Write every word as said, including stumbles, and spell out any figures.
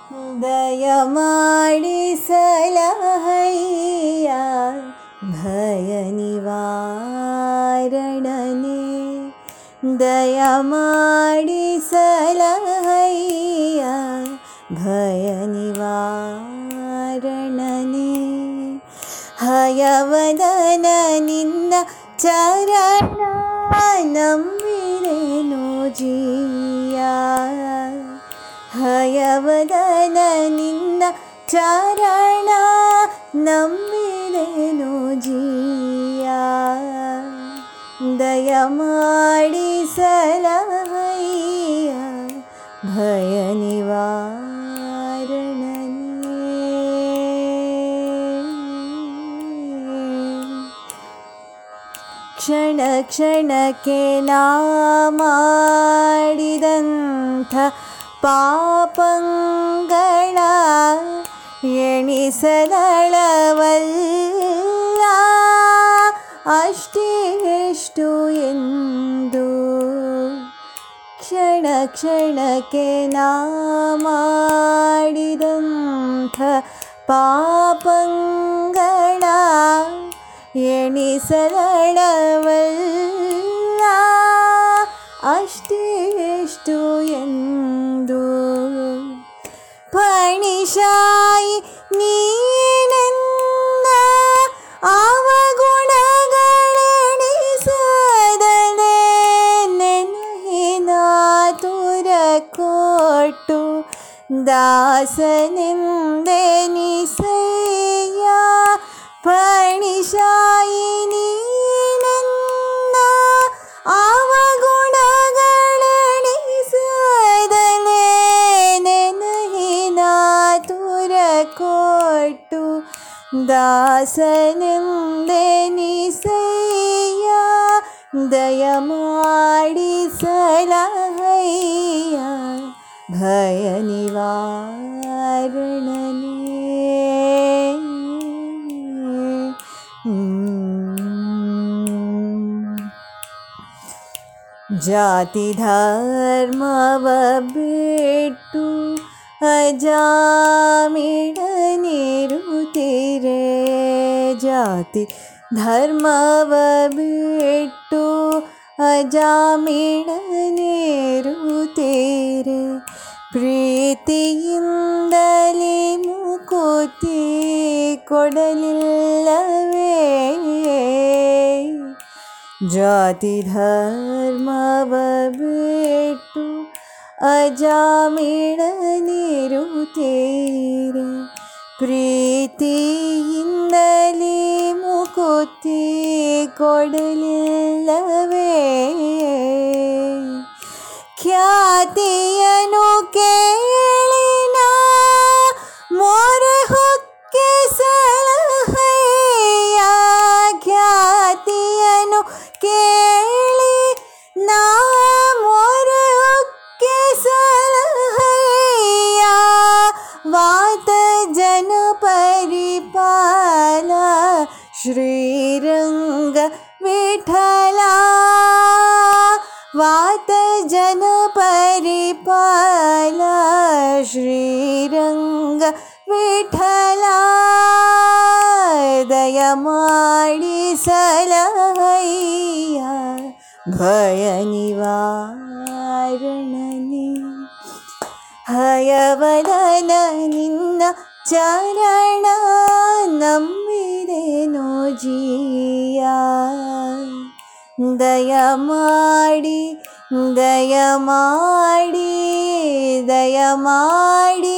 ದಯಮಾಡಿ ಸಲಹಯ್ಯ ಭಯ ನಿವಾರಣನೆ. ದಯಮಾಡಿ ಸಲಹಯ್ಯ ಭಯ ನಿವಾರಣನೆ. ಹಯವದನ ನಿನ್ನ ಚರಣ ನಂಬಿರೆನು ಜೀಯ. ಹಯವದನ ನಿನ್ನ ಚರಣ ನಂಬಿರೆನು ಜೀಯ. ದಯಮಾಡಿ ಸಲಹಯ್ಯ ಭಯ ನಿವಾರಣನೆ. ಕ್ಷಣ ಕ್ಷಣಕ್ಕೆ ನಾ ಮಾಡಿದಂಥ ಪಾಪಂಗಳ ಎಣಿಸದಳವಲ್ಲ ಅಷ್ಟೇಷ್ಟು ಎಂದು. ಕ್ಷಣ ಕ್ಷಣಕ್ಕೆ ನಾ ಮಾಡಿದಂಥ ಪಾಪಂಗಳ ಎಣಿಸದಳವಲ್ಲ ಅಷ್ಟೇಷ್ಟು ಎಂದು. ಫಣಿಶಾಯಿ ನೀನೆನ್ನ ಅವಗುಣಗಳೆಣಿಸದನೆ ನೆನಹಿನ ತುರ ಕೊಟ್ಟು ದಾಸನೆಂದೆನಿಸಯ್ಯ. ಫಣಿಶಾಯಿ ನೀನೆನ್ನ ಅವಗುಣಗಳೆಣಿಸದನೆ ನೆನಹಿನ ತುರ ಕೊಟ್ಟು ದಾಸನೆಂದೆನಿಸಯ್ಯ. ದಯಮಾಡಿ ಸಲಹಯ್ಯ ಭಯ ನಿವಾರಣನೆ. ಜಾತಿ ಧರ್ಮವ ಬಿಟ್ಟು ಅಜಾಮಿಳನಿರುತ್ತೀರೆ. ಜಾತಿ ಧರ್ಮವ ಬಿಟ್ಟು ಅಜಾಮಿಳನಿರುತ್ತೀರೆ. ಪ್ರೀತಿಯಿಂದಲೇ ಮುಕುತಿ ಕೊಡಲಿಲ್ಲವೇ. ಜಾತಿ ಧರ್ಮವ ಬಿಟ್ಟು ಅಜಾಮಿಳನಿರುತ್ತೀರೆ. ಪ್ರೀತಿಯಿಂದಲೇ ಮುಕುತಿ ಕೊಡಲಿಲ್ಲವೇ. ಖ್ಯಾತಿಯನು ಕೇಳಿನ ಮೊರೆ ಹೊಕ್ಕೆ ಸಲಹಯ್ಯ. ಖ್ಯಾತಿಯನು ಕೇಳಿ ನಾ ಮೊರೆ ಹೊಕ್ಕೆ ಸಲಹಯ್ಯ. ವಾತ ಜನ ಪರಿಪಾಲ ಶ್ರೀರಂಗ ವಿಠಲ. ವಾತ ಜನ ಪರಿಪಾಲ ಶ್ರೀರಂಗ ವಿಠಲ. ದಯಮಾಡಿ ಸಲಹಯ್ಯ ಭಯ ನಿವಾರಣನೆ. ಹಯವದನ ನಿನ್ನ ಚರಣ ನಂಬಿರೆನು ಜೀಯ. ದಯಮಾಡಿ ದಯಮಾಡಿ ದಯಮಾಡಿ